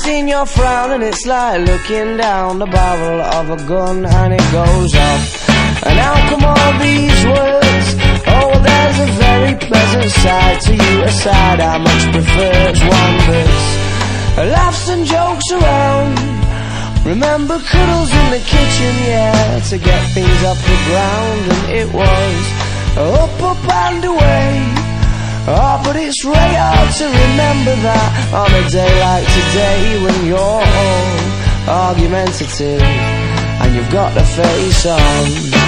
seen your frown and it's like looking down the barrel of a gun and it goes off. And how come all these words? Oh, well, there's a very pleasant side to you, a side I much prefer. It's one that's laughs and jokes around. Remember cuddles in the kitchen, yeah, to get things off the ground. And it was up and away. Oh, but it's really hard to remember that on a day like today, when you're all argumentative and you've got the face on.